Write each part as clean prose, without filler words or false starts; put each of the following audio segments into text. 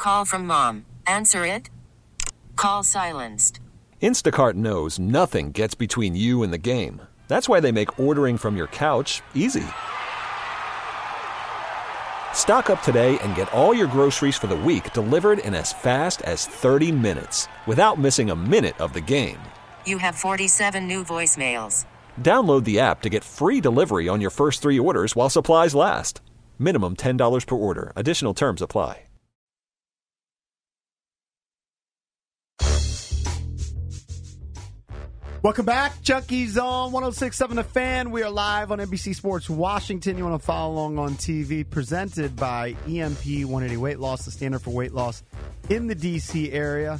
Call from mom. Answer it. Call silenced. Instacart knows nothing gets between you and the game. That's why they make ordering from your couch easy. Stock up today and get all your groceries for the week delivered in as fast as 30 minutes without missing a minute of the game. You have 47 new voicemails. Download the app to get free delivery on your first 3 orders while supplies last. Minimum $10 per order. Additional terms apply. Welcome back. Junkies on 106.7 The Fan. We are live on NBC Sports Washington. You want to follow along on TV. Presented by EMP 180 Weight Loss, the standard for weight loss in the D.C. area.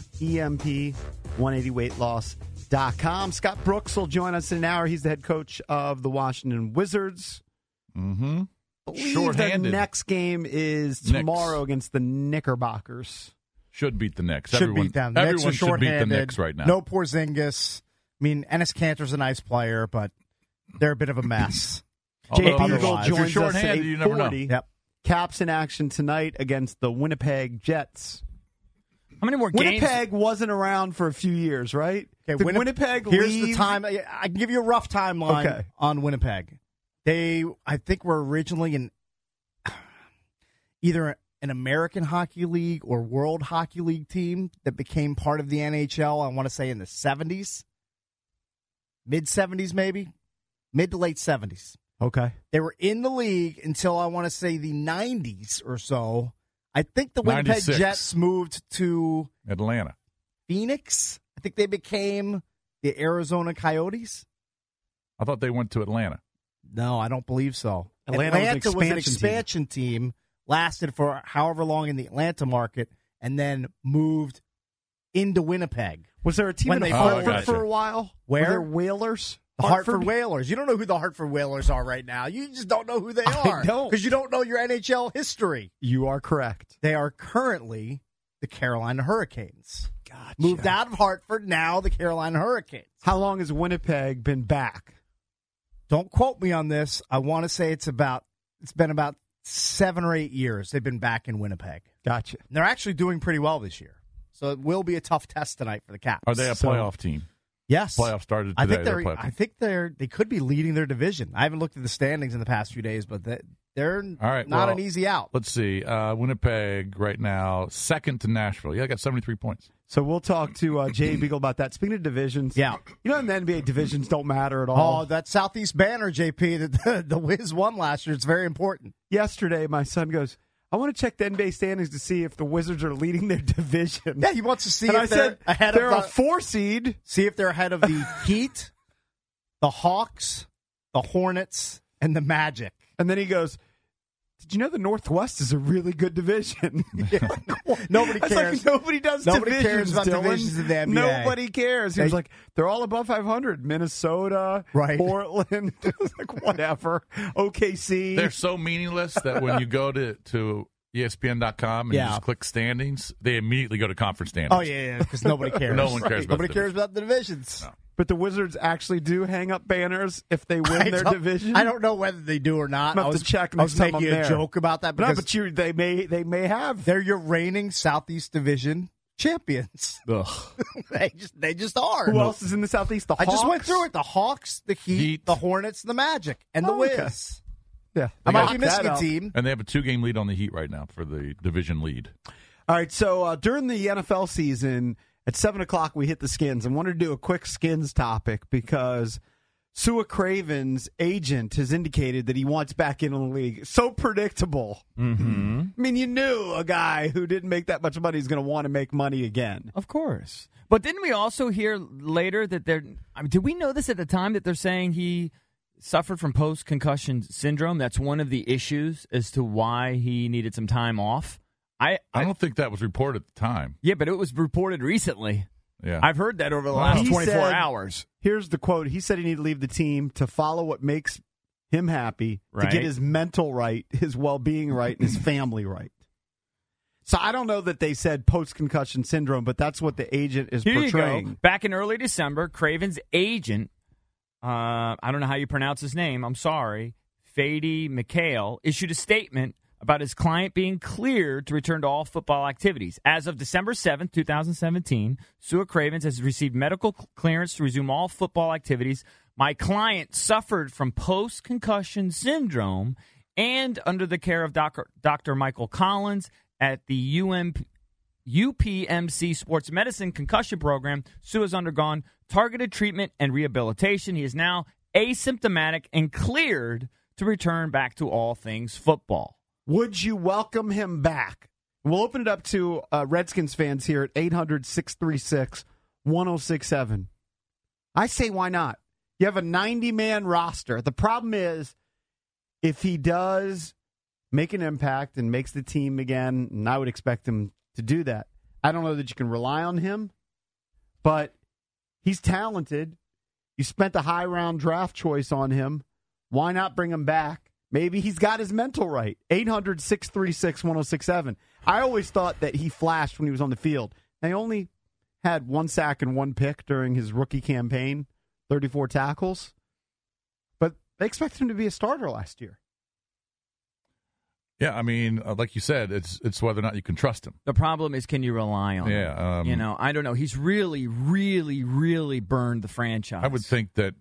EMP180weightloss.com. Scott Brooks will join us in an hour. He's the head coach of the Washington Wizards. Mm-hmm. I believe Short-handed. the next game is tomorrow against the Knickerbockers. Should beat the Knicks. Should beat them. Everyone Knicks are should beat the shorthanded. Knicks right now. No Porzingis. I mean, Enes Kanter's a nice player, but they're a bit of a mess. Jay Although, Beagle if you're joins us at shorthanded, you never know. 8:40. Yep. Caps in action tonight against the Winnipeg Jets. How many more games? Winnipeg wasn't around for a few years, right? Okay, Did Winnipeg Here's leave? the time. I can give you a rough timeline Okay. on Winnipeg. They, I think, were originally either an American Hockey League or World Hockey League team that became part of the NHL, I want to say in the 70s. Mid-70s, maybe? Mid to late 70s. Okay. They were in the league until I want to say the 90s or so. I think the Winnipeg 96. Jets moved to Atlanta. Phoenix. I think they became the Arizona Coyotes. I thought they went to Atlanta. No, I don't believe so. Atlanta was an expansion team, lasted for however long in the Atlanta market, and then moved into Winnipeg. Was there a team When in they Hartford gotcha. for a while? Where? Were there Whalers? The Hartford Whalers. You don't know who the Hartford Whalers are right now. You just don't know who they are. don't. Because you don't know your NHL history. You are correct. They are currently the Carolina Hurricanes. Gotcha. Moved out of Hartford, now the Carolina Hurricanes. How long has Winnipeg been back? Don't quote me on this. I want to say it's been about 7 or 8 years they've been back in Winnipeg. Gotcha. And they're actually doing pretty well this year. So it will be a tough test tonight for the Caps. Are they a playoff team? Yes. Playoff started I today. think they could be leading their division. I haven't looked at the standings in the past few days, but they're All right, not well, an easy out. Let's see. Winnipeg right now, second to Nashville. Yeah, I got 73 points. So we'll talk to Jay Beagle about that. Speaking of divisions, Yeah. you know, in the NBA, divisions don't matter at all. Oh, that Southeast banner, JP, that the Wiz won last year, it's very important. Yesterday, my son goes, I want to check the NBA standings to see if the Wizards are leading their division. Yeah, he wants to see and if I they're said, ahead they're of a 4 seed. see if they're ahead of the Heat, the Hawks, the Hornets, and the Magic. And then he goes, did you know the Northwest is a really good division? Nobody I was cares. Nobody like, nobody does cares divisions, about Dylan. divisions in the NBA. Nobody cares. He was They- like, they're all above 500. Minnesota, Right. Portland. I was like, whatever. OKC. They're so meaningless that when you go to ESPN.com and you Yeah. just click standings, they immediately go to conference standings. Oh, yeah, because nobody cares. No one cares about Nobody the cares about the divisions. No. But the Wizards actually do hang up banners if they win their division. I don't know whether they do or not. I'm gonna have to check I was next time making I'm a there. joke about that No, because but they may have. they're your reigning Southeast Division champions. Ugh. they just are. Who else is in the Southeast? The I just went Hawks? through it. The Hawks, the Heat, the Hornets, the Magic, and the Oh, Wiz. okay. Yeah. I might Knock be missing that a out. team. And they have a 2-game lead on the Heat right now for the division lead. All right, so during the NFL season, at 7 o'clock, we hit the Skins. I wanted to do a quick Skins topic because Sua Craven's agent has indicated that he wants back in the league. So predictable. Mm-hmm. I mean, you knew a guy who didn't make that much money is going to want to make money again. Of course. But didn't we also hear later that did we know this at the time that they're saying he suffered from post-concussion syndrome? That's one of the issues as to why he needed some time off. I don't think that was reported at the time. Yeah, but it was reported recently. Yeah. I've heard that over the Wow. last He 24 said- hours. Here's the quote. He said he needed to leave the team to follow what makes him happy, to Right. get his mental right, his well-being right, and his family right. So I don't know that they said post-concussion syndrome, but that's what the agent is Here portraying. you go. Back in early December, Craven's agent, I don't know how you pronounce his name, I'm sorry, Fady McHale, issued a statement about his client being cleared to return to all football activities. As of December 7th, 2017, Sua Cravens has received medical clearance to resume all football activities. My client suffered from post-concussion syndrome and under the care of Dr. Michael Collins at the UPMC Sports Medicine Concussion Program. Sua has undergone targeted treatment and rehabilitation. He is now asymptomatic and cleared to return back to all things football. Would you welcome him back? We'll open it up to Redskins fans here at 800-636-1067. I say why not? You have a 90-man roster. The problem is, if he does make an impact and makes the team again, and I would expect him to do that, I don't know that you can rely on him, but he's talented. You spent a high-round draft choice on him. Why not bring him back? Maybe he's got his mental right. 800-636-1067. I always thought that he flashed when he was on the field. He only had 1 sack and 1 pick during his rookie campaign, 34 tackles. But they expected him to be a starter last year. Yeah, I mean, like you said, it's whether or not you can trust him. The problem is, can you rely on him? Yeah. I don't know. He's really, really, really burned the franchise. I would think that,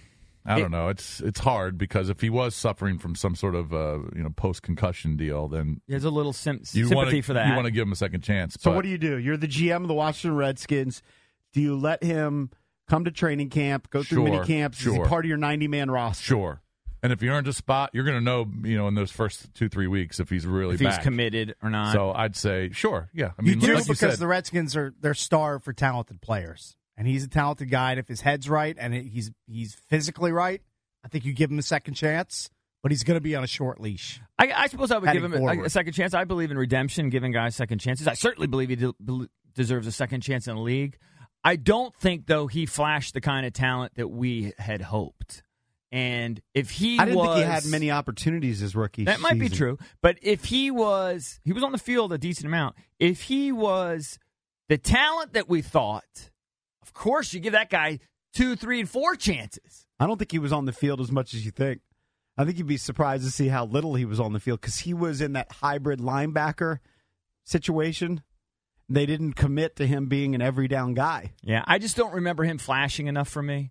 I don't know. It's hard because if he was suffering from some sort of post-concussion deal, then there's a little sympathy for that. You want to give him a second chance. So what do you do? You're the GM of the Washington Redskins. Do you let him come to training camp, go through mini camps? Is he part of your 90-man roster? Sure. And if he earned a spot, you're going to know, in those first 2-3 weeks if he's really back. If he's committed or not. So I'd say, sure, yeah. I mean, you do like because the Redskins they're starved for talented players, and he's a talented guy. And if his head's right and he's physically right, I think you give him a second chance. But he's going to be on a short leash. I suppose I would give him a second chance. I believe in redemption, giving guys second chances. I certainly believe he deserves a second chance in the league. I don't think, though, he flashed the kind of talent that we had hoped. And if I didn't think he had many opportunities as rookie. That might be true. But if he was on the field a decent amount. If he was the talent that we thought, of course you give that guy 2, 3, and 4 chances. I don't think he was on the field as much as you think. I think you'd be surprised to see how little he was on the field because he was in that hybrid linebacker situation. They didn't commit to him being an every down guy. Yeah, I just don't remember him flashing enough for me.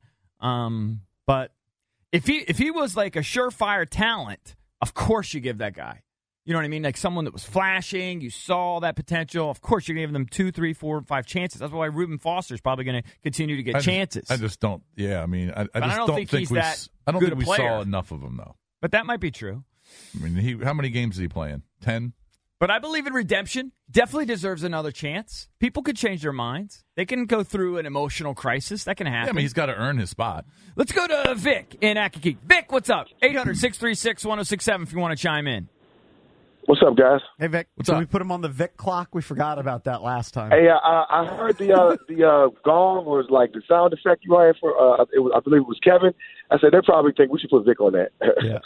But if he was like a surefire talent, of course you give that guy. You know what I mean? Like someone that was flashing, you saw that potential. Of course, you're giving them 2, 3, 4, 5 chances. That's why Reuben Foster's probably going to continue to get chances. I just don't. Yeah, I mean, I just don't think he's that. I don't think we saw enough of him though. But that might be true. I mean, how many games is he playing? 10. But I believe in redemption. Definitely deserves another chance. People could change their minds. They can go through an emotional crisis. That can happen. Yeah, I mean, he's got to earn his spot. Let's go to Vic in Akakeek. Vic, what's up? 800-636-1067 if you want to chime in. What's up, guys? Hey, Vic. What's up? We put him on the Vic clock? We forgot about that last time. Hey, I heard the gong was like the sound effect you had for, I believe it was Kevin. I said, they probably think we should put Vic on that. Yeah.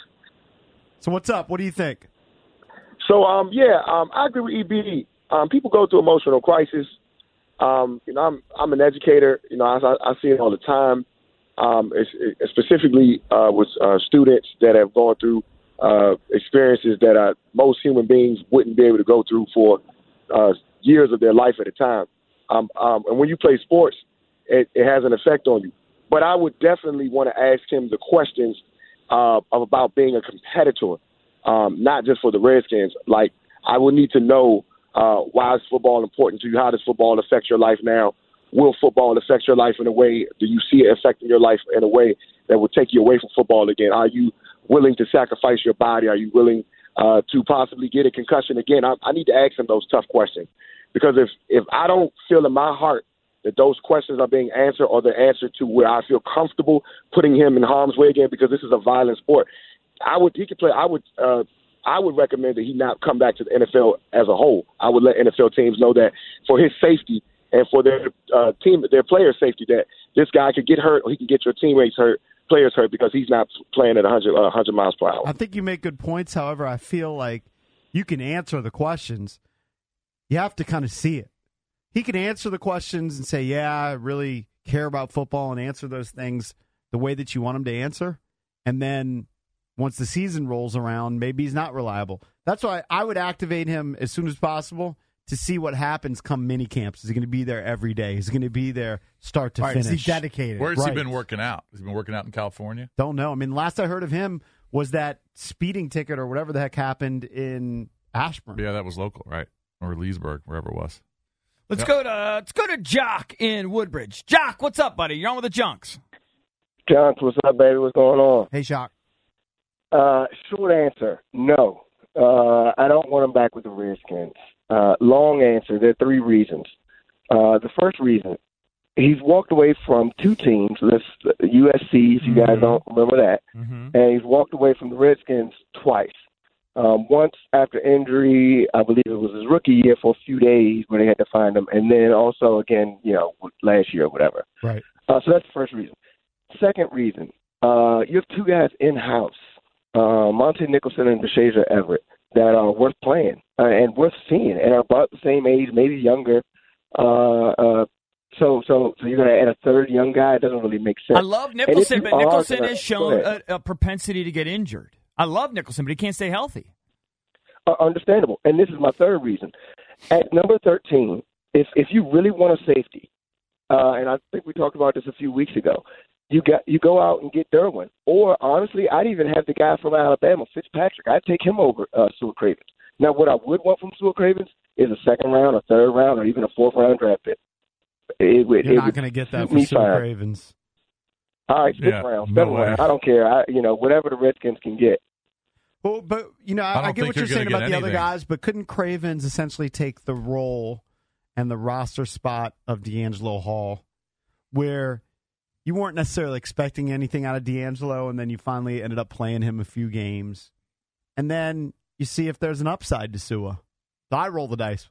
So what's up? What do you think? So, I agree with EB. People go through emotional crisis. I'm an educator. I see it all the time, specifically with students that have gone through experiences that most human beings wouldn't be able to go through for years of their life at a time. And when you play sports, it has an effect on you. But I would definitely want to ask him the questions about being a competitor. Not just for the Redskins. Like, I would need to know why is football important to you? How does football affect your life now? Will football affect your life in a way? Do you see it affecting your life in a way that will take you away from football again? Are you willing to sacrifice your body? Are you willing to possibly get a concussion again? I need to ask him those tough questions because if I don't feel in my heart that those questions are being answered or the answer to where I feel comfortable putting him in harm's way again, because this is a violent sport. I would recommend that he not come back to the NFL as a whole. I would let NFL teams know that for his safety and for their their players' safety, that this guy could get hurt or he can get your teammates hurt, players hurt, because he's not playing at 100 miles per hour. I think you make good points. However, I feel like you can answer the questions. You have to kind of see it. He can answer the questions and say, yeah, I really care about football, and answer those things the way that you want him to answer. And then once the season rolls around, maybe he's not reliable. That's why I would activate him as soon as possible to see what happens come mini camps. Is he going to be there every day? Is he going to be there start to finish? Is he dedicated? Where's he been working out? Has he been working out in California? Don't know. I mean, last I heard of him was that speeding ticket or whatever the heck happened in Ashburn. Yeah, that was local, right? Or Leesburg, wherever it was. Let's go to Jock in Woodbridge. Jock, what's up, buddy? You're on with the Junks. John, what's up, baby? What's going on? Hey, Shock. Short answer, no. I don't want him back with the Redskins. Long answer, there are 3 reasons. The first reason, he's walked away from 2 teams, USC, if you guys don't remember that, and he's walked away from the Redskins twice. Once after injury, I believe it was his rookie year for a few days where they had to find him, and then also again, last year or whatever. Right. So that's the first reason. Second reason, you have 2 guys in-house, Monte Nicholson and DeShazier Everett, that are worth playing and worth seeing and are about the same age, maybe younger. So you're going to add a third young guy? It doesn't really make sense. I love Nicholson, but Nicholson has shown a propensity to get injured. I love Nicholson, but he can't stay healthy. Understandable. And this is my third reason. At number 13, if you really want a safety, and I think we talked about this a few weeks ago, you go out and get Derwin. Or, honestly, I'd even have the guy from Alabama, Fitzpatrick. I'd take him over Sewell Cravens. Now, what I would want from Sewell Cravens is a second round, a third round, or even a 4th-round draft pick. You're not going to get that from Sewell Cravens. All right, 6th round, 7th round. I don't care. Whatever the Redskins can get. Well, but, I get what you're saying about the other guys, but couldn't Cravens essentially take the role and the roster spot of D'Angelo Hall, where you weren't necessarily expecting anything out of D'Angelo, and then you finally ended up playing him a few games, and then you see if there's an upside to Sua. So I roll the dice.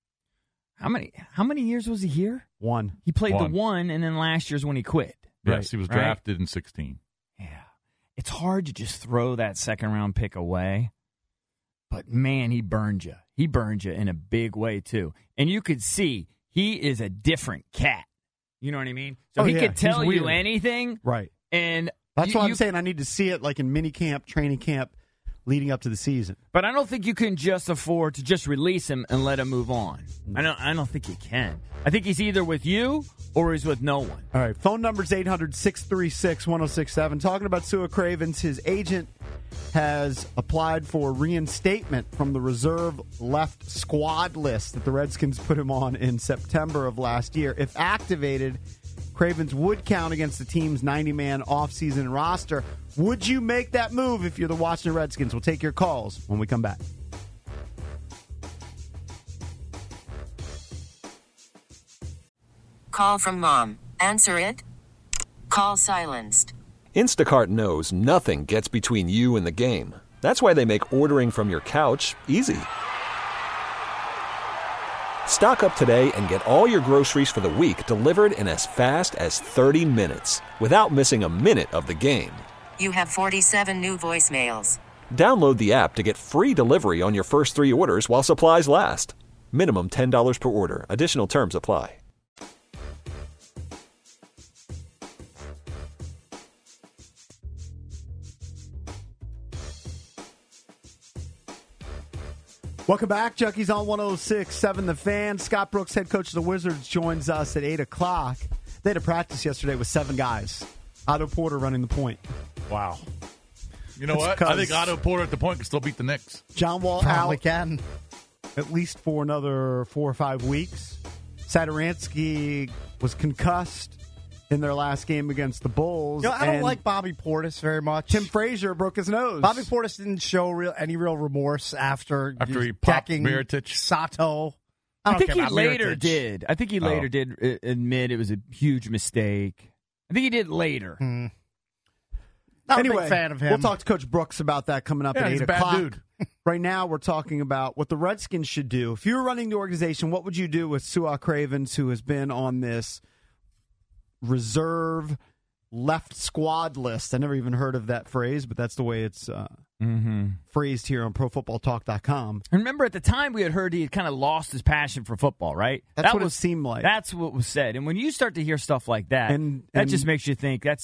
How many years was he here? 1. He played the 1, and then last year's when he quit. Yes, he was drafted in 16. Yeah. It's hard to just throw that second-round pick away. But, man, he burned you. He burned you in a big way, too. And you could see he is a different cat. You know what I mean? So he could tell you anything. Right. And that's why I'm saying I need to see it like in mini camp, training camp, leading up to the season. But I don't think you can just afford to just release him and let him move on. I don't think you can. I think he's either with you or he's with no one. All right. Phone number's 800-636-1067. Talking about Sua Cravens, his agent has applied for reinstatement from the reserve left squad list that the Redskins put him on in September of last year. If activated, Cravens would count against the team's 90-man offseason roster. Would you make that move if you're the Washington Redskins? We'll take your calls when we come back. Call from mom. Answer it. Call silenced. Instacart knows nothing gets between you and the game. That's why they make ordering from your couch easy. Stock up today and get all your groceries for the week delivered in as fast as 30 minutes without missing a minute of the game. You have 47 new voicemails. Download the app to get free delivery on your first 3 orders while supplies last. Minimum $10 per order. Additional terms apply. Welcome back. Junkies on 106.7 The Fan. Scott Brooks, head coach of the Wizards, joins us at 8 o'clock. They had a practice yesterday with 7 guys. Otto Porter running the point. Wow. You know what? I think Otto Porter at the point can still beat the Knicks. John Wall Probably out can. at least for another 4 or 5 weeks. Sadaransky was concussed in their last game against the Bulls. I don't like Bobby Portis very much. Tim Frazier broke his nose. Bobby Portis didn't show any real remorse after he popped decking Mirotic. Sato. I think he about later Mirotic. did. I think he later did admit it was a huge mistake. I think he did later. Not anyway, a big fan of him. We'll talk to Coach Brooks about that coming up at 8 he's a o'clock. bad dude. Right now, we're talking about what the Redskins should do. If you were running the organization, what would you do with Sua Cravens, who has been on this reserve left squad list? I never even heard of that phrase, but that's the way it's phrased here on ProFootballTalk.com. Remember, at the time, we had heard he had kind of lost his passion for football, right? That's what it seemed like. That's what was said. And when you start to hear stuff like that, And that just makes you think that's like,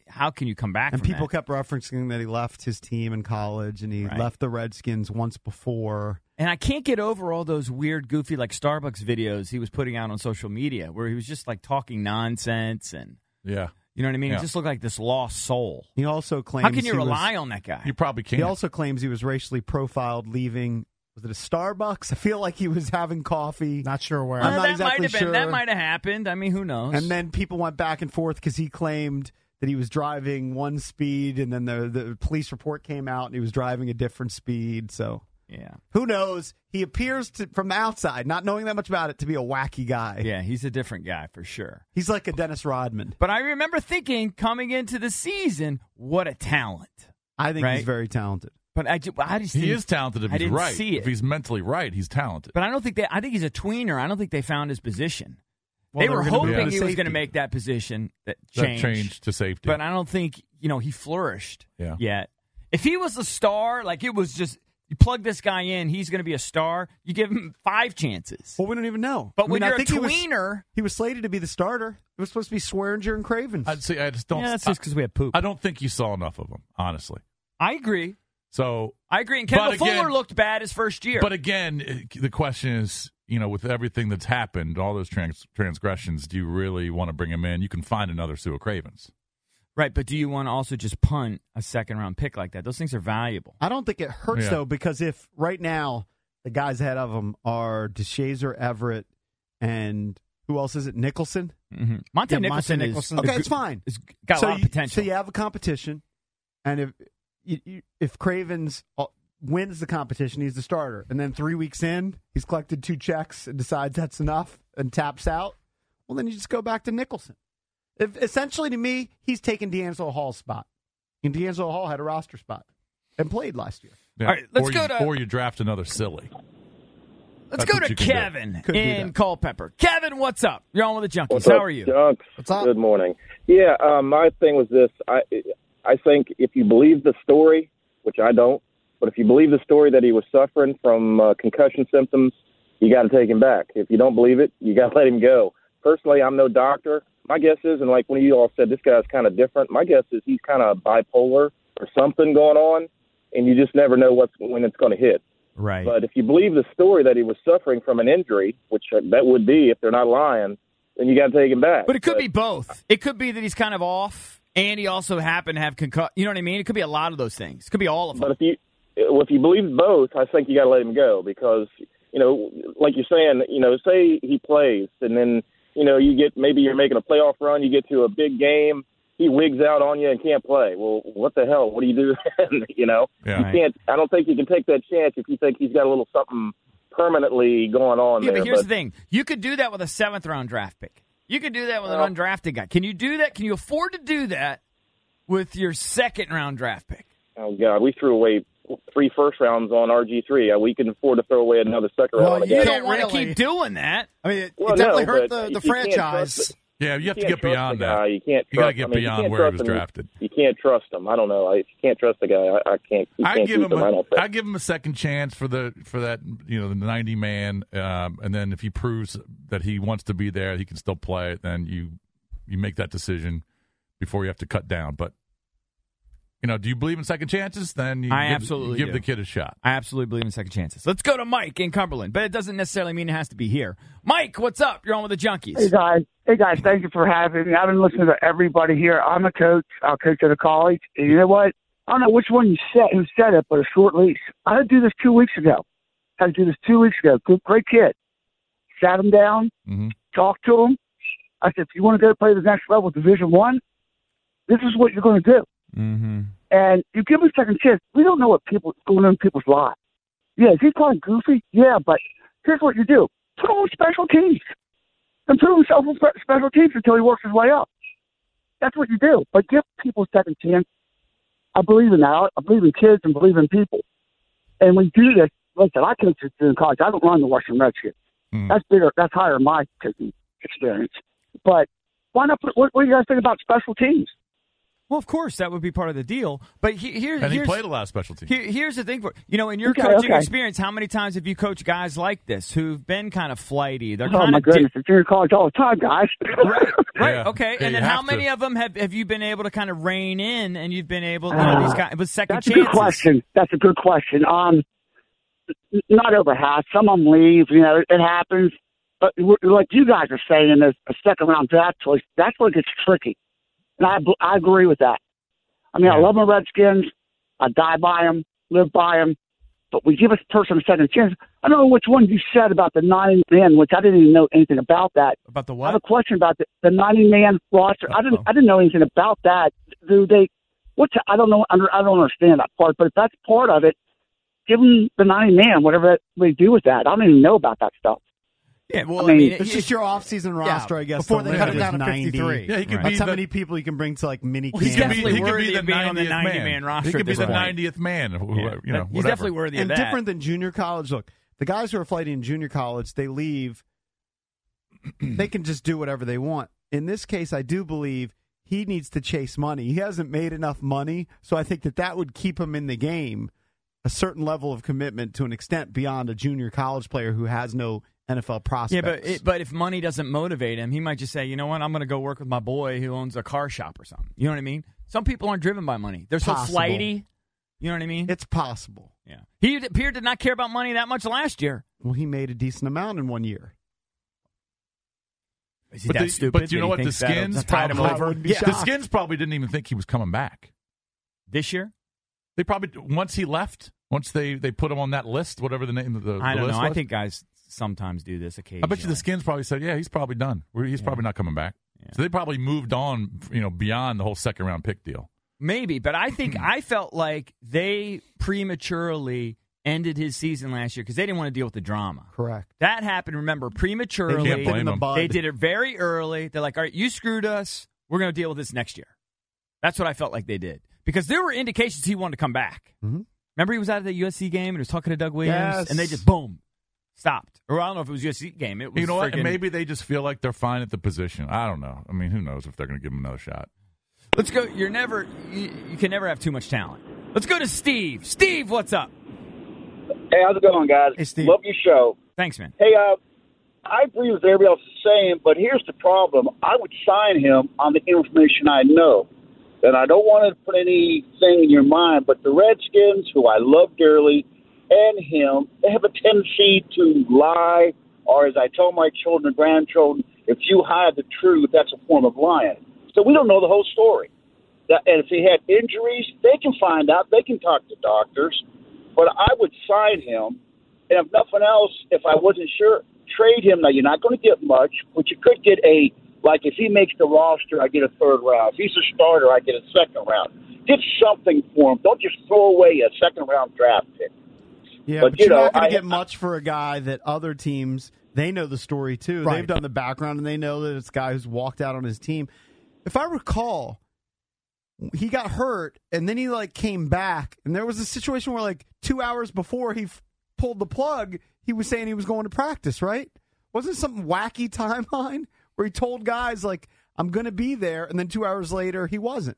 how can you come back And from people that? kept referencing that he left his team in college and he left the Redskins once before. And I can't get over all those weird, goofy, like Starbucks videos he was putting out on social media where he was just like talking nonsense and, Yeah. you know what I mean? Yeah. It just looked like this lost soul. He also claims How can you rely on that guy? You probably can't. He also claims he was racially profiled leaving. Was it a Starbucks? I feel like he was having coffee. Not sure where. I'm not that exactly might have been. sure. That might have happened. I mean, who knows? And then people went back and forth because he claimed that he was driving one speed, and then the police report came out and he was driving a different speed. So yeah, who knows? He appears to, from the outside, not knowing that much about it, to be a wacky guy. yeah, he's a different guy for sure. He's like a Dennis Rodman. But I remember thinking coming into the season, what a talent. I think Right? he's very talented. But I just he didn't- is talented if I he's didn't right. see it. If he's mentally right, he's talented. But I don't think I think he's a tweener. I don't think they found his position. Well, they were gonna hoping move he to was going to safety. make that position that That changed to safety. But I don't think he flourished Yeah. yet. If he was a star, like it was just you plug this guy in, he's going to be a star. You give him 5 chances. Well, we don't even know. But when I you're a think he was- tweener, he was slated to be the starter. It was supposed to be Swearinger and Cravens. I'd say I just don't. yeah, that's just because we have poop. I don't think you saw enough of him, honestly. I agree. So, I agree. And Kendall But again- Fuller looked bad his first year. but again, the question is, with everything that's happened, all those transgressions, do you really want to bring him in? You can find another Sua Cravens. right, but do you want to also just punt a second-round pick like that? Those things are valuable. I don't think it hurts, Yeah. though, because if right now the guys ahead of him are DeShazer, Everett, and who else is it? Nicholson? Mm-hmm. Monte Yeah, Nicholson, Monte Nicholson. is Okay, it's fine. Is got a lot of potential. So you have a competition, and if Cravens wins the competition, he's the starter. And then 3 weeks in, he's collected 2 checks and decides that's enough and taps out. Well, then you just go back to Nicholson. Essentially, to me, he's taken D'Angelo Hall's spot. And D'Angelo Hall had a roster spot and played last year. Yeah. All right, let's or go you, to- or you draft another silly. Let's That's go what to you can do. Kevin Could do in that. Culpeper. Kevin, what's up? You're on with the Junkies. What's How up, are you? Junks? What's up? Good morning. Yeah, my thing was this. I think if you believe the story, which I don't, but if you believe the story that he was suffering from concussion symptoms, you got to take him back. If you don't believe it, you got to let him go. Personally, I'm no doctor. My guess is, and like when you all said this guy's kind of different, my guess is he's kind of bipolar or something going on, and you just never know when it's going to hit. Right. But if you believe the story that he was suffering from an injury, which that would be if they're not lying, then you got to take him back. But it could be both. It could be that he's kind of off, and he also happened to have concussion. You know what I mean? It could be a lot of those things. It could be all of them. But if you believe both, I think you got to let him go because like you're saying, say he plays and then maybe you're making a playoff run, you get to a big game, he wigs out on you and can't play. Well, what the hell? What do you do then? Yeah. You can't. I don't think you can take that chance if you think he's got a little something permanently going on Yeah, there. but here's the thing. You could do that with a 7th-round draft pick. You could do that with an undrafted guy. Can you do that? Can you afford to do that with your 2nd-round draft pick? Oh, God, we threw away 3 first rounds on RG3. We can afford to throw away another second round. You again. don't want to really. keep doing that. I mean, it Well, definitely no, hurt but the you can't franchise. trust Yeah, you have to can't get trust beyond the guy. that. You can't. You gotta trust- get I mean, you beyond can't where he trust was him. drafted. You can't trust him. I don't know. If you can't trust the guy, I can't. You I can't give keep him him. I don't think. I give him a second chance for that the 90 man, and then if he proves that he wants to be there, he can still play. Then you make that decision before you have to cut down. But do you believe in second chances? Then you absolutely give do. the kid a shot. I absolutely believe in second chances. Let's go to Mike in Cumberland, but it doesn't necessarily mean it has to be here. Mike, what's up? You're on with the Junkies. Hey guys, thank you for having me. I've been listening to everybody here. I'm a coach. I'll coach at a college. And you know what? I don't know which one who said it, but a short leash. I had to do this 2 weeks ago. Good, great kid. Sat him down, talked to him. I said, if you want to go play the next level, Division I, this is what you're going to do. Mm-hmm. And you give him a second chance. We don't know what's going on in people's lives. Yeah, is he playing goofy? Yeah, but here's what you do. Put him on special teams. And put himself on special teams until he works his way up. That's what you do. But give people a second chance. I believe in that. I believe in kids and believe in people. And we do this. Listen, I coach in college. I don't run the Washington Redskins. That's bigger. That's higher in my coaching experience. But why not what do you guys think about special teams? Well, of course, that would be part of the deal. But here's And he played a lot of special teams. Here's the thing. In your coaching experience, how many times have you coached guys like this who've been kind of flighty? They're Oh, kind my of goodness. It's junior college all the time, guys. Right. great. Yeah. Okay, Yeah, and then you how have many to. of them have you been able to kind of rein in, and you've been able to these guys with second That's chances? a good question. That's a good question. Not over half. Some of them leave. It happens. But like you guys are saying, a second-round draft choice, that's where it gets tricky. And I agree with that. I mean, I love my Redskins. I die by them, live by them. But we give a person a second chance. I don't know which one you said about the 90-man, which I didn't even know anything about that. About the I what? have a question about the 90-man roster. I didn't know anything about that. Do they? I don't know. I don't understand that part. But if that's part of it, give them the 90-man, whatever they do with that. I don't even know about that stuff. Yeah, well, I mean, It's just your off-season roster, I guess. before to they cut limit it down is to 53. Yeah, he could That's be how the- many people you can bring to like mini Well, he's camp. definitely he could worthy be the of being on the 90th 90-man roster He could at be this the point. 90th man. Yeah. You know, He's whatever. definitely worthy of And that. different than junior college. Look, the guys who are fighting in junior college, they leave. They can just do whatever they want. In this case, I do believe he needs to chase money. He hasn't made enough money, so I think that would keep him in the game. A certain level of commitment to an extent beyond a junior college player who has no NFL prospects. Yeah, but if money doesn't motivate him, he might just say, you know what, I'm going to go work with my boy who owns a car shop or something. You know what I mean? Some people aren't driven by money. They're so Possible. flighty. You know what I mean? It's possible. Yeah. He appeared to not care about money that much last year. Well, he made a decent amount in 1 year. Is he But that the- stupid? but you that know he what? The thinks that'll Skins tide him probably over wouldn't be The shocked. Skins probably didn't even think he was coming back. this year? They probably once he left, once they put him on that list, whatever the name of the I don't list know. I was. think guys sometimes do this occasionally. I bet you the Skins probably said, "Yeah, he's probably done. He's probably not coming back." Yeah. So they probably moved on, beyond the whole second round pick deal. Maybe, but I think I felt like they prematurely ended his season last year because they didn't want to deal with the drama. Correct. That happened, remember, prematurely. Can't blame them. They did it very early. They're like, all right, you screwed us. We're going to deal with this next year. That's what I felt like they did. Because there were indications he wanted to come back. Mhm. Remember he was out of the USC game and he was talking to Doug Williams? Yes. And they just, boom, stopped. Or I don't know if it was USC game. It was You know what? friggin- And maybe they just feel like they're fine at the position. I don't know. I mean, who knows if they're going to give him another shot? Let's go. You can never have too much talent. Let's go to Steve. Steve, what's up? Hey, how's it going, guys? Hey, Steve. Love your show. Thanks, man. Hey, I agree with everybody else is saying, but here's the problem. I would sign him on the information I know. And I don't want to put anything in your mind, but the Redskins, who I love dearly, and him, they have a tendency to lie, or as I tell my children and grandchildren, if you hide the truth, that's a form of lying. So we don't know the whole story. And if he had injuries, they can find out. They can talk to doctors. But I would sign him. And if nothing else, if I wasn't sure, trade him. Now, you're not going to get much, but you could get like if he makes the roster, I get a third round. If he's a starter, I get a second round. Get something for him. Don't just throw away a second-round draft pick. Yeah, But, but you you're know, not going I- to get much for a guy that other teams, they know the story too. Right. They've done the background and they know that it's a guy who's walked out on his team. If I recall, he got hurt and then he came back and there was a situation where 2 hours before he pulled the plug, he was saying he was going to practice, right? Wasn't it some wacky timeline where he told guys I'm going to be there and then 2 hours later he wasn't?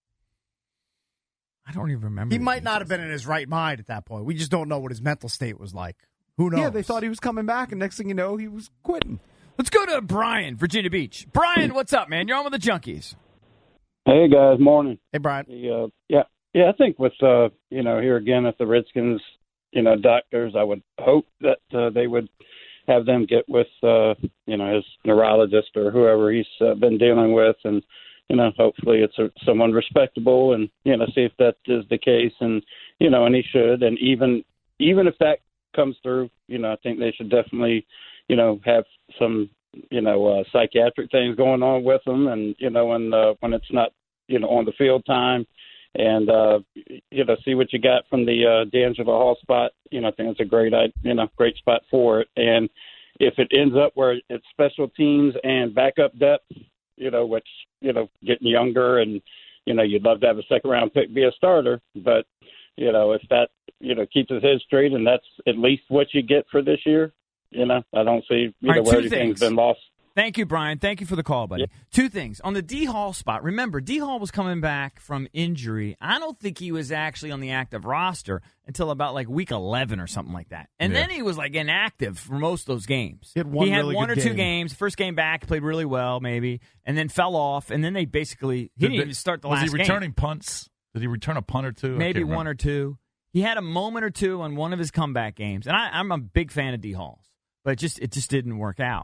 I don't even remember. He might not have been in his right mind at that point. We just don't know what his mental state was like. Who knows? Yeah, they thought he was coming back and next thing you know, he was quitting. Let's go to Brian, Virginia Beach. Brian, what's up, man? You're on with the Junkies. Hey guys, morning. Hey, Brian. I think with here again at the Redskins, doctors, I would hope that they would have them get with his neurologist or whoever he's been dealing with, and hopefully it's someone respectable, and see if that is the case, and and he should, and even if that comes through, I think they should definitely have some psychiatric things going on with them, and when it's not on the field time, and see what you got from the D'Angelo Hall spot. I think it's a great spot for it. And if it ends up where it's special teams and backup depth, which getting younger, and you'd love to have a second round pick be a starter, but if that keeps his head straight and that's at least what you get for this year, I don't see All right, where two anything's things. been lost. Thank you, Brian. Thank you for the call, buddy. Yep. Two things. On the D. Hall spot, remember, D. Hall was coming back from injury. I don't think he was actually on the active roster until about like week 11 or something like that. And then he was like inactive for most of those games. He had one really one or good two game. games. First game back, played really well, maybe, and then fell off. And then they basically, he didn't even start the last game. Was he returning punts? Did he return a punt or two? Maybe one or two. He had a moment or two on one of his comeback games. And I'm a big fan of D. Hall's, but it just didn't work out.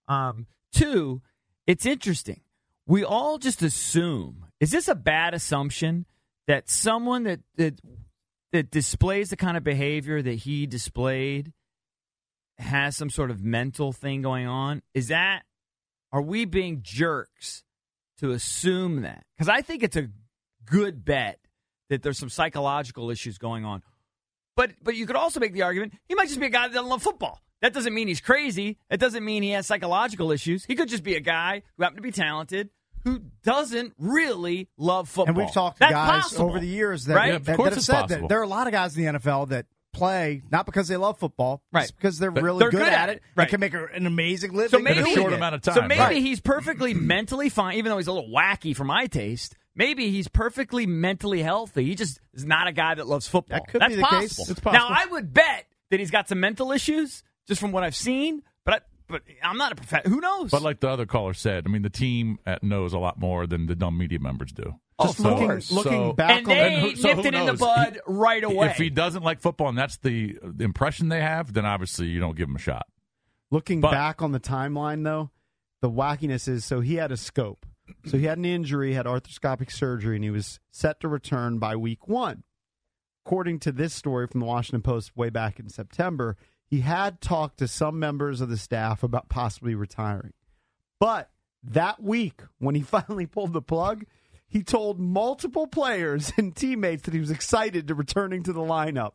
Two, it's interesting. We all just assume, is this a bad assumption that someone that displays the kind of behavior that he displayed has some sort of mental thing going on? Are we being jerks to assume that? Because I think it's a good bet that there's some psychological issues going on. But you could also make the argument he might just be a guy that doesn't love football. That doesn't mean he's crazy. It doesn't mean he has psychological issues. He could just be a guy who happened to be talented who doesn't really love football. And we've talked to That's guys possible, over the years that, right? that have said that there are a lot of guys in the NFL that play not because they love football, just because they're really good at it right. and can make an amazing living so maybe, in a short amount of time. So maybe he's perfectly mentally fine, even though he's a little wacky for my taste. Maybe he's perfectly mentally healthy. He just is not a guy that loves football. That could That's be the possible. case. It's possible. Now, I would bet that he's got some mental issues, just from what I've seen, but I'm not a professional. Who knows? But like the other caller said, I mean, the team knows a lot more than the dumb media members do. Just looking back and they nipped it in the bud right away. If he doesn't like football and that's the impression they have, then obviously you don't give him a shot. Looking back on the timeline, though, the wackiness is, so he had a scope. So he had an injury, had arthroscopic surgery, and he was set to return by week 1. According to this story from the Washington Post way back in September, he had talked to some members of the staff about possibly retiring. But that week, when he finally pulled the plug, he told multiple players and teammates that he was excited to returning to the lineup.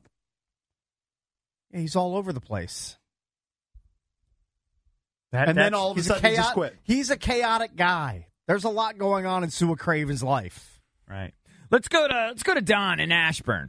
Yeah, he's all over the place. And then all of a sudden he just quit. He's a chaotic guy. There's a lot going on in Sua Craven's life. Right. Let's go to Don in Ashburn.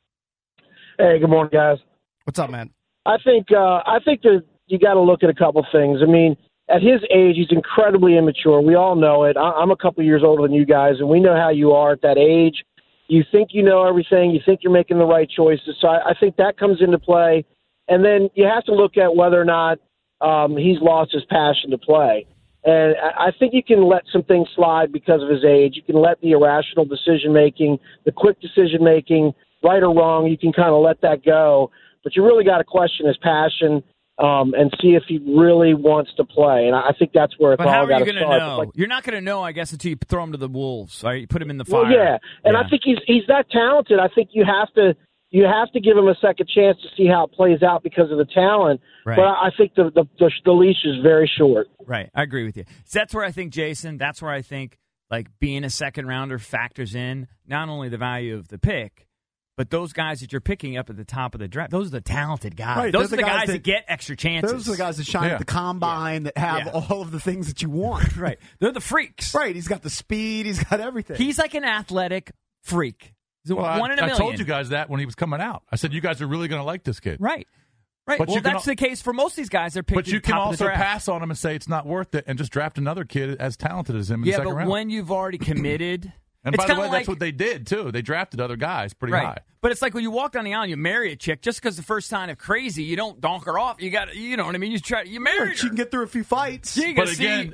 Hey, good morning, guys. What's up, man? I think that you got to look at a couple things. I mean, at his age, he's incredibly immature. We all know it. I'm a couple years older than you guys, and we know how you are at that age. You think you know everything. You think you're making the right choices. So I think that comes into play. And then you have to look at whether or not he's lost his passion to play. And I think you can let some things slide because of his age. You can let the irrational decision-making, the quick decision-making, right or wrong, you can kind of let that go. But you really got to question his passion and see if he really wants to play. And I think that's where it's all got to start. But how are you going to know? You're not going to know, I guess, until you throw him to the wolves. Right? You put him in the fire. Well, yeah. And I think he's that talented. I think you have to give him a second chance to see how it plays out because of the talent. Right. But I think the leash is very short. Right. I agree with you. So that's where I think, Jason, that's where I think like being a second rounder factors in not only the value of the pick, but those guys that you're picking up at the top of the draft, those are the talented guys. Right, those are the guys that get extra chances. Those are the guys that shine at the combine, that have all of the things that you want. Right. They're the freaks. Right. He's got the speed. He's got everything. He's like an athletic freak. He's one in a million. I told you guys that when he was coming out. I said, you guys are really going to like this kid. Right. Right. But well, that's the case for most of these guys. They're picked But you can top of the also draft. pass on him and say it's not worth it and just draft another kid as talented as him in the second round. Yeah, but when you've already committed. And it's by the way, like, that's what they did, too. They drafted other guys pretty high. But it's like when you walk down the aisle and you marry a chick, just because the first sign of crazy, you don't donk her off. You got, you know what I mean? You marry her. She can get through a few fights. But again,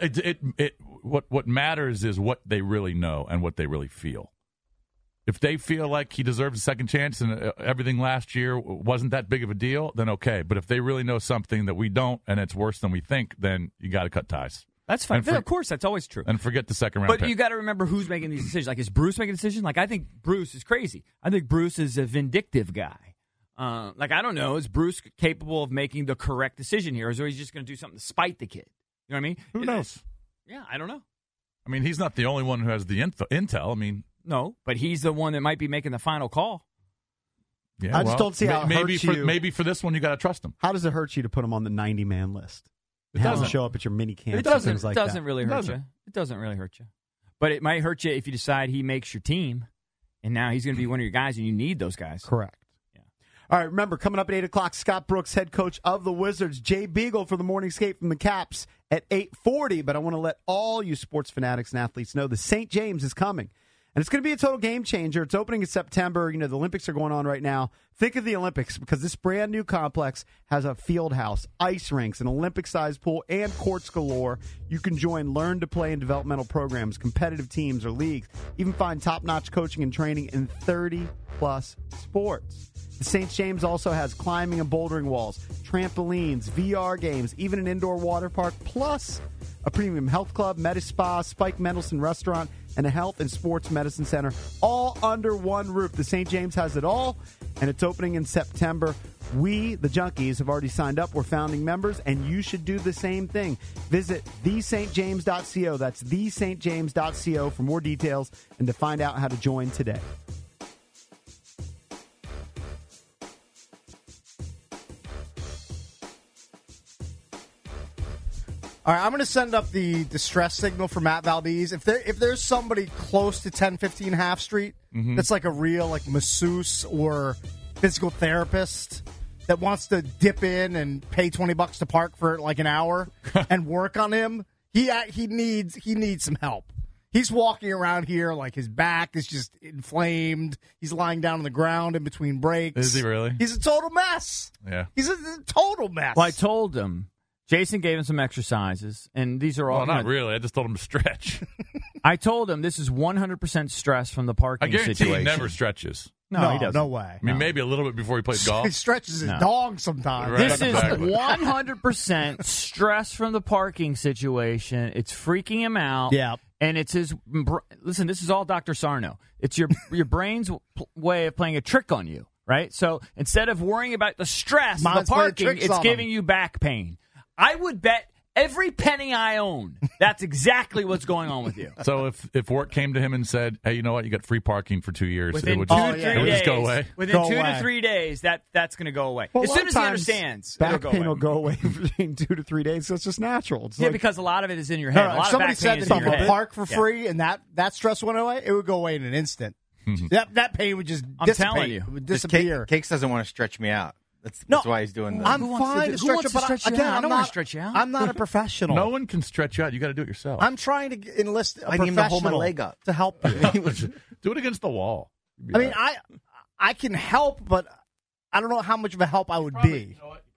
what matters is what they really know and what they really feel. If they feel like he deserves a second chance and everything last year wasn't that big of a deal, then okay. But if they really know something that we don't and it's worse than we think, then you got to cut ties. That's fine. Of course, that's always true. And forget the second round But pick. you got to remember who's making these decisions. Like, is Bruce making a decision? Like, I think Bruce is crazy. I think Bruce is a vindictive guy. Like, I don't know. Is Bruce capable of making the correct decision here? Or is he just going to do something to spite the kid? You know what I mean? Who knows? Yeah, I don't know. I mean, he's not the only one who has the intel. I mean, no, but he's the one that might be making the final call. Yeah, I just don't see how it hurts you. Maybe for this one, you got to trust him. How does it hurt you to put him on the 90-man list? It doesn't show up at your mini camps. It doesn't. Things like it doesn't that. really hurt you. It doesn't really hurt you. But it might hurt you if you decide he makes your team, and now he's going to be one of your guys, and you need those guys. Correct. Yeah. All right, remember, coming up at 8 o'clock, Scott Brooks, head coach of the Wizards, Jay Beagle for the morning skate from the Caps at 8:40. But I want to let all you sports fanatics and athletes know the St. James is coming. And it's going to be a total game changer. It's opening in September. You know, the Olympics are going on right now. Think of the Olympics because this brand new complex has a field house, ice rinks, an Olympic-sized pool, and courts galore. You can join learn to play in developmental programs, competitive teams, or leagues. Even find top-notch coaching and training in 30-plus sports. The St. James also has climbing and bouldering walls, trampolines, VR games, even an indoor water park, plus a premium health club, Medi-Spa, Spike Mendelsohn restaurant, and a health and sports medicine center, all under one roof. The St. James has it all, and it's opening in September. We, the Junkies, have already signed up. We're founding members, and you should do the same thing. Visit thestjames.co. That's thestjames.co for more details and to find out how to join today. All right, I'm going to send up the distress signal for Matt Valdez. If there's somebody close to 1015 Half Street that's like a real like masseuse or physical therapist that wants to dip in and pay $20 to park for like an hour and work on him, he needs some help. He's walking around here like his back is just inflamed. He's lying down on the ground in between breaks. Is he really? He's a total mess. Yeah. He's a total mess. Well, I told him. Jason gave him some exercises, and these are all... Well, not really. I just told him to stretch. I told him this is 100% stress from the parking situation. I guarantee he never stretches. No, he doesn't. No way. I mean, maybe a little bit before he plays golf. He stretches his dog sometimes. Right, This is 100% stress from the parking situation. It's freaking him out. Yeah. And it's his... Listen, this is all Dr. Sarno. It's your brain's way of playing a trick on you, right? So instead of worrying about the stress of the parking, it's giving you back pain. I would bet every penny I own that's exactly what's going on with you. So if work came to him and said, hey, you know what, you got free parking for 2 years, Within it would 2 just, to 3 days, just go away? Within 2 to 3 days, that's going to go away. Well, as soon as he understands, back it'll go pain away. will go away between 2 to 3 days. So it's just natural. It's Yeah, like, because a lot of it is in your head. A lot If of somebody back said pain is that in you your could head. park for free and that stress went away, it would go away in an instant. That pain would just I'm dissipate. telling you. It would disappear. Cakes doesn't want to stretch me out. That's why he's doing that. I'm Who wants to fine do- to who stretch wants you, to but stretch you again, out? I I'm don't not wanna stretch you out. I'm not a professional. No one can stretch you out. You got to do it yourself. I'm trying to enlist a I need him to hold my professional leg up. to help you. Do it against the wall. I mean, I can help, but I don't know how much of a help I would be.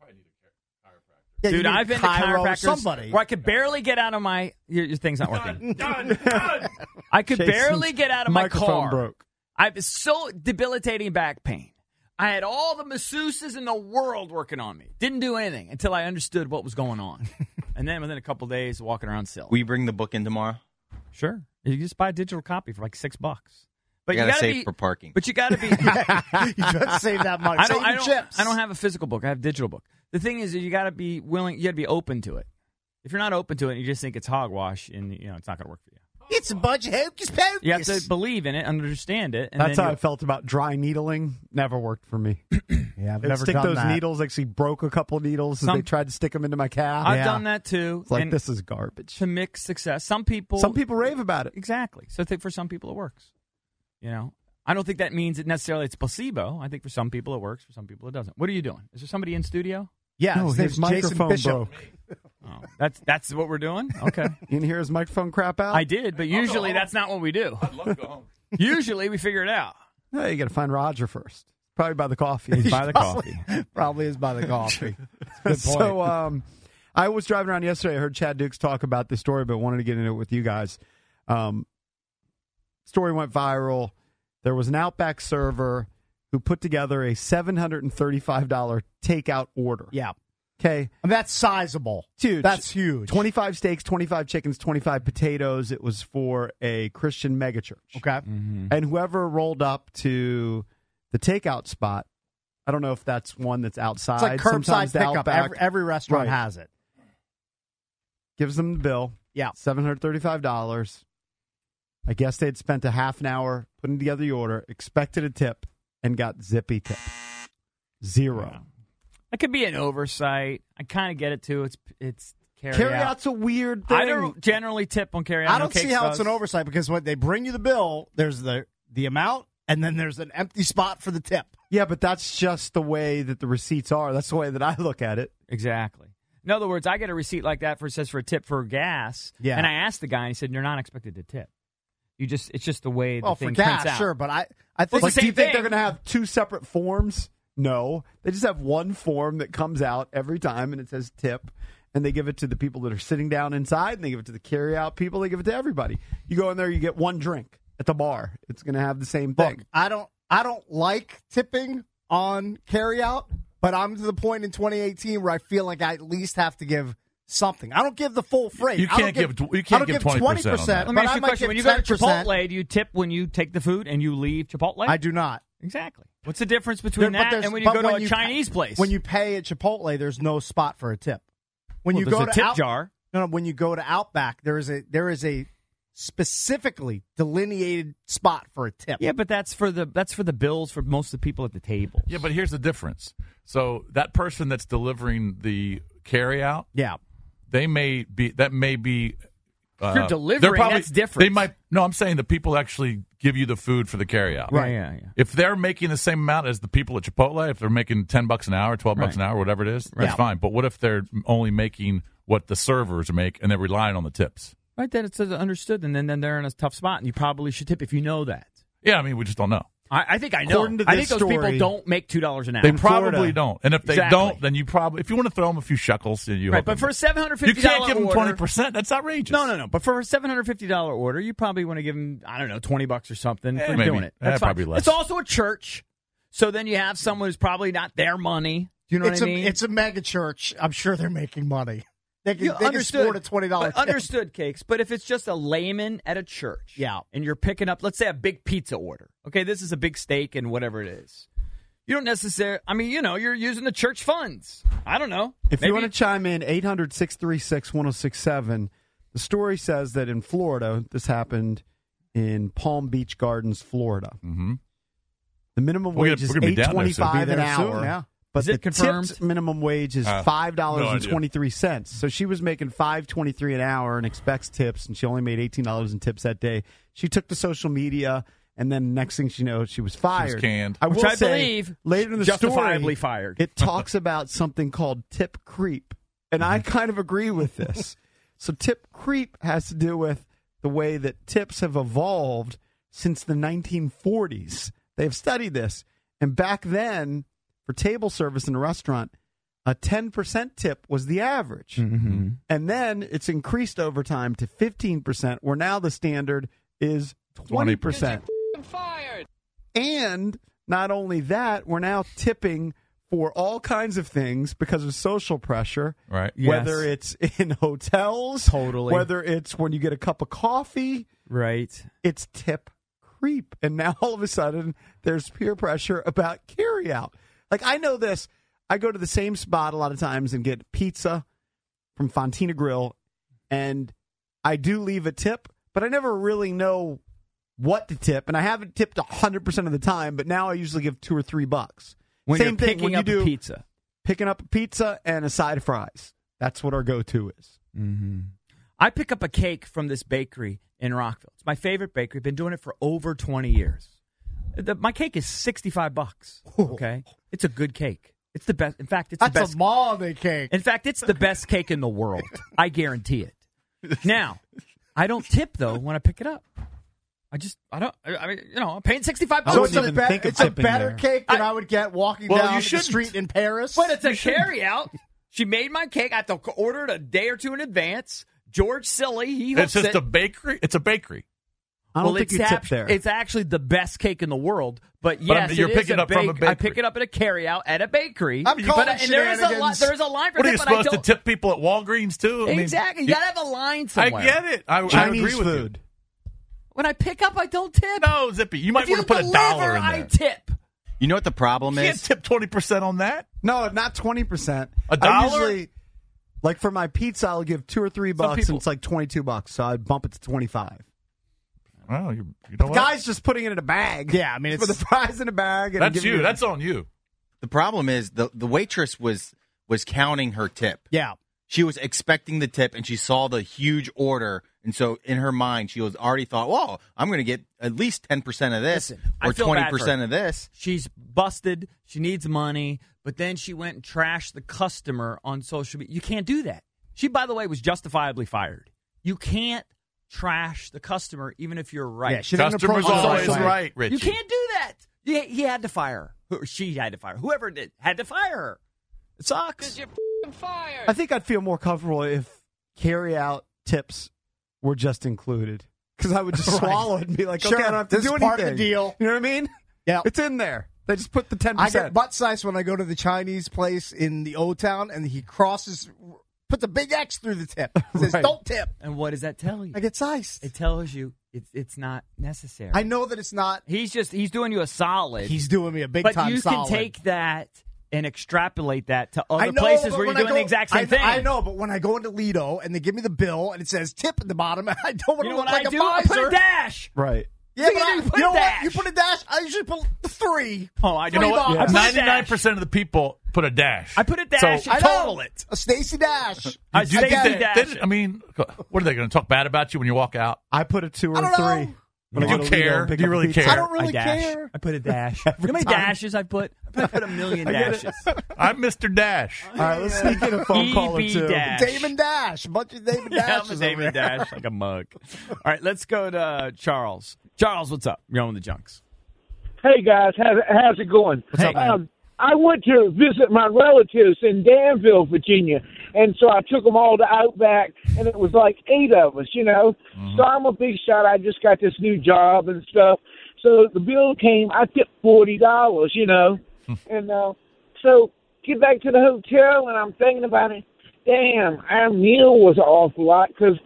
Yeah, you Dude, need I've been to Cairo or chiropractors somebody. where I could barely get out of my... Your thing's not working. Done. I could Jason's barely get out of my microphone car. broke. I have so debilitating back pain. I had all the masseuses in the world working on me. Didn't do anything until I understood what was going on. And then within a couple days, walking around silly. Will you bring the book in tomorrow? Sure. You just buy a digital copy for like $6. But You gotta save for parking. But you got to be. You just save that money. I Save your chips. I don't have a physical book. I have a digital book. The thing is, you got to be willing. You got to be open to it. If you're not open to it, and you just think it's hogwash, and it's not going to work for you. It's a bunch of hocus pocus. You have to believe in it, understand it. And That's then how I felt about dry needling. Never worked for me. Yeah, I've They'd never stick done those that. needles. Actually, broke a couple needles as they tried to stick them into my calf. I've done that too. It's like and this is garbage. to mixed success. Some people rave about it. Exactly. So I think for some people it works. I don't think that means it necessarily it's placebo. I think for some people it works. For some people it doesn't. What are you doing? Is there somebody in studio? Yeah, No, his his name's Jason microphone Bishop. broke. Oh, that's what we're doing? Okay. You didn't hear his microphone crap out? I did, but usually that's not what we do. I'd love to go home. Usually we figure it out. Hey, you got to find Roger first. Probably by the coffee. He's by the coffee. Probably is by the coffee. Good point. So I was driving around yesterday. I heard Chad Dukes talk about this story, but wanted to get into it with you guys. Story went viral. There was an Outback server who put together a $735 takeout order. Yeah. Okay. I mean, that's sizable. Dude, that's huge. 25 steaks, 25 chickens, 25 potatoes. It was for a Christian megachurch. Okay. And whoever rolled up to the takeout spot, I don't know if that's one that's outside. It's like curbside Sometimes the pickup. Outback, Every restaurant Right. has it. gives them the bill. Yeah. $735. I guess they'd spent a half an hour putting together the order, expected a tip, and got zippy tip. Zero. Yeah. That could be an oversight. I kind of get it too. It's carry out. Carry-out's a weird thing. I don't generally tip on carry out. I don't see how it's an oversight because when they bring you the bill, there's the amount, and then there's an empty spot for the tip. Yeah, but that's just the way that the receipts are. That's the way that I look at it. Exactly. In other words, I get a receipt like that it says for a tip for gas. Yeah. And I asked the guy, and he said, you're not expected to tip. It's just the way the Well, thing for gas, prints out. sure, but I think Like, do you think they're going to have two separate forms? No. They just have one form that comes out every time, and it says tip. And they give it to the people that are sitting down inside, and they give it to the carry-out people. They give it to everybody. You go in there, you get one drink at the bar. It's going to have the same thing. Look, I don't like tipping on carryout, but I'm to the point in 2018 where I feel like I at least have to give something. I don't give the full freight. You can't give 20% on that. Let me ask you a question. When you go to Chipotle, do you tip when you take the food and you leave Chipotle? I do not. Exactly. What's the difference between that and when you go to a Chinese place? When you pay at Chipotle, there's no spot for a tip. When Well, you go there's a to tip jar. No, when you go to Outback, there is a specifically delineated spot for a tip. Yeah, but that's for the bills for most of the people at the table. Yeah, but here's the difference. So that person that's delivering the carryout, yeah, they may be. That may be. If you're delivering, that's different. They might. No, I'm saying the people actually give you the food for the carryout. Right. Yeah. If they're making the same amount as the people at Chipotle, if they're making $10 an hour, $12 an hour, whatever it is, that's fine. But what if they're only making what the servers make and they're relying on the tips? Right, then it's understood, and then they're in a tough spot, and you probably should tip if you know that. Yeah, I mean, we just don't know. I think I know. According to I this think those people story- don't make $2 an hour. They probably don't. And if they Exactly. don't, then you probably, if you want to throw them a few shekels, you Right, hope but for a $750 you can't give them order, 20%. That's outrageous. No. But for a $750 order, you probably want to give them, I don't know, $20 or something for maybe. doing it. That's fine. Probably less. It's also a church, so then you have someone who's probably not their money. Do you know what I mean? It's a mega church. I'm sure they're making money. They can understood, sport a $20 but tip. understood, Cakes. But if it's just a layman at a church, and you're picking up, let's say, a big pizza order. Okay, this is a big steak and whatever it is. You don't necessarily. I mean, you're using the church funds. I don't know. If you want to chime in, 800-636-1067. The story says that in Florida, this happened in Palm Beach Gardens, Florida. Mm-hmm. The minimum We're wage is gonna be down there soon. $8.25 Be an there hour. soon, yeah. But Is the it confirmed? tipped minimum wage is No $5.23. So she was making $5.23 an hour and expects tips, and she only made $18 in tips that day. She took to social media, and then next thing she knows, she was fired. She was canned. I Which will I say, believe later in the justifiably story, fired. it talks about something called tip creep, and I kind of agree with this. So tip creep has to do with the way that tips have evolved since the 1940s. They have studied this, and back then, for table service in a restaurant, a 10% tip was the average. Mm-hmm. And then it's increased over time to 15%, where now the standard is 20%. Fired. And not only that, we're now tipping for all kinds of things because of social pressure. Right. Whether it's in hotels, Totally. whether it's when you get a cup of coffee, Right. it's tip creep. And now all of a sudden, there's peer pressure about carryout. Like, I know this. I go to the same spot a lot of times and get pizza from Fontina Grill, and I do leave a tip, but I never really know what to tip, and I haven't tipped 100% of the time, but now I usually give $2 or $3. When Same you're thing picking when you up do a pizza. picking up a pizza and a side of fries. That's what our go-to is. Mm-hmm. I pick up a cake from this bakery in Rockville. It's my favorite bakery. Been doing it for over 20 years. My cake is $65. Okay, it's a good cake. It's the best. In fact, it's the best. That's a Monday cake. In fact, it's the best cake in the world. I guarantee it. Now, I don't tip though when I pick it up. I'm paying $65. So it's a tipping better there. cake than I would get walking Well, down you the shouldn't. street in Paris. But it's a carry-out. She made my cake. I have to order it a day or two in advance. George Silly, he It's hooks just a bakery. It's a bakery. I don't think you tip there. It's actually the best cake in the world. But I yes, mean, you're it is picking a up from a I pick bakery. it up at a carryout at a bakery. I'm calling and there is shenanigans. a line for What are you tip, but I supposed to don't- tip people at Walgreens too? I mean, Exactly. You got to have a line somewhere. I get it. I Chinese agree with food. When I pick up, I don't tip. No, Zippy, you might If you want to put deliver, $1 in I there. tip. You know what the problem You can't is? tip 20% on that. No, not 20%. $1? I usually, like for my pizza, I'll give $2 or $3, people- and it's like $22. So I'd bump it to 25. Well, you know The what? guy's just putting it in a bag. Yeah, I mean, for the fries in a bag. And That's giving you. it- That's on you. The problem is the waitress was counting her tip. Yeah. She was expecting the tip, and she saw the huge order, and so in her mind, she was already thought, "Well, I'm going to get at least 10% of this or 20% of this." She's busted. She needs money, but then she went and trashed the customer on social media. You can't do that. She, by the way, was justifiably fired. You can't trash the customer, even if you're right. Yeah, she didn't Customer's approach the always right way. right, Richie. You can't do that. He had to fire her. She had to fire her. Whoever did had to fire her. It sucks. I think I'd feel more comfortable if carry-out tips were just included. Because I would just swallow it and be like, Sure, okay, I don't have to this do is anything. part of the deal. You know what I mean? Yeah. It's in there. They just put the 10%. I get butt sized when I go to the Chinese place in the O-Town, and he puts a big X through the tip. Says, Right. don't tip. And what does that tell you? I get sized. It tells you it's not necessary. I know that it's not. He's doing you a solid. He's doing me a big but time you solid. can take that and extrapolate that to I other know, places but where you're when I doing go- the exact same thing. I know, but when I go into Lido and they give me the bill and it says tip at the bottom, I don't want You to know look what like I a do? I miser. put a dash. Right. Yeah, So but you put you know a dash. what? You put a dash. I usually put 3. Oh, I You know what? I put a dash. 99% of the people put a dash. I put a dash So, and total it. A Stacy dash. I do you Stacy think dash. that, I mean, what are they going to talk bad about you when you walk out? I put a 2 or I don't know. 3. Do you care? Do you really care? I don't really dash. care. I put a dash. You know how many dashes I put? I put a million dashes. I'm Mr. Dash. All right, let's sneak in a phone call or EB two. dash. Damon Dash. A bunch of David Yeah, I'm Dashes. a over David there. Dash like a mug. All right, let's go to Charles. Charles, what's up? You're on with the Junks. Hey guys, how's it going? What's up, man? I went to visit my relatives in Danville, Virginia, and so I took them all to Outback, and it was like 8 of us, you know. So I'm a big shot. I just got this new job and stuff. So the bill came. I tipped $40, you know, and so get back to the hotel, and I'm thinking about it. Damn, our meal was an awful lot because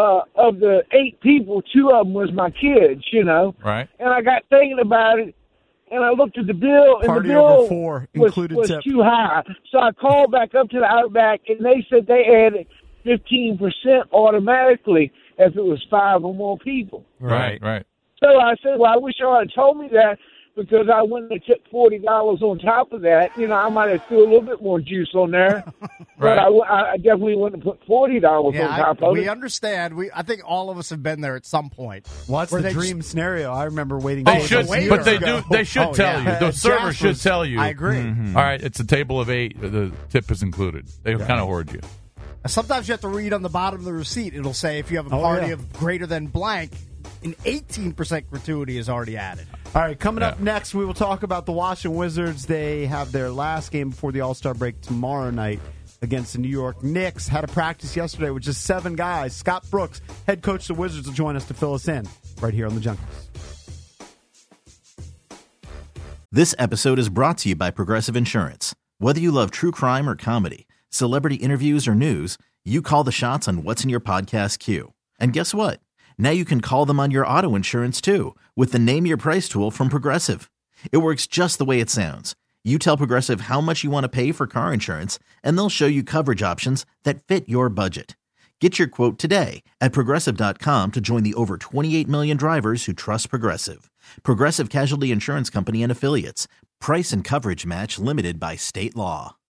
of the 8 people, 2 of them was my kids, you know. Right. And I got thinking about it, and I looked at the bill, and Party the bill over 4, included was tip. too high. So I called back up to the Outback, and they said they added 15% automatically if it was 5 or more people. Right. So I said, well, I wish y'all had told me that because I wouldn't have tipped $40 on top of that. You know, I might have threw a little bit more juice on there. But I definitely wouldn't have put $40 on top of we it. understand. I think all of us have been there at some point. Well, that's Where the they dream scenario. I remember waiting. They tables should, years but they ago. do. They should Oh, tell yeah. you. The server should Jasper's- tell you. I agree. All right, it's a table of 8. The tip is included. They kind of hoard you. Sometimes you have to read on the bottom of the receipt. It'll say if you have a Oh, party yeah. of greater than blank, an 18% gratuity is already added. All right, coming up next, we will talk about the Washington Wizards. They have their last game before the All-Star break tomorrow night against the New York Knicks. Had a practice yesterday with just 7 guys. Scott Brooks, head coach of the Wizards, will join us to fill us in right here on the Junkies. This episode is brought to you by Progressive Insurance. Whether you love true crime or comedy, celebrity interviews or news, you call the shots on what's in your podcast queue. And guess what? Now you can call them on your auto insurance too with the Name Your Price tool from Progressive. It works just the way it sounds. You tell Progressive how much you want to pay for car insurance, and they'll show you coverage options that fit your budget. Get your quote today at Progressive.com to join the over 28 million drivers who trust Progressive. Progressive Casualty Insurance Company and Affiliates. Price and coverage match limited by state law.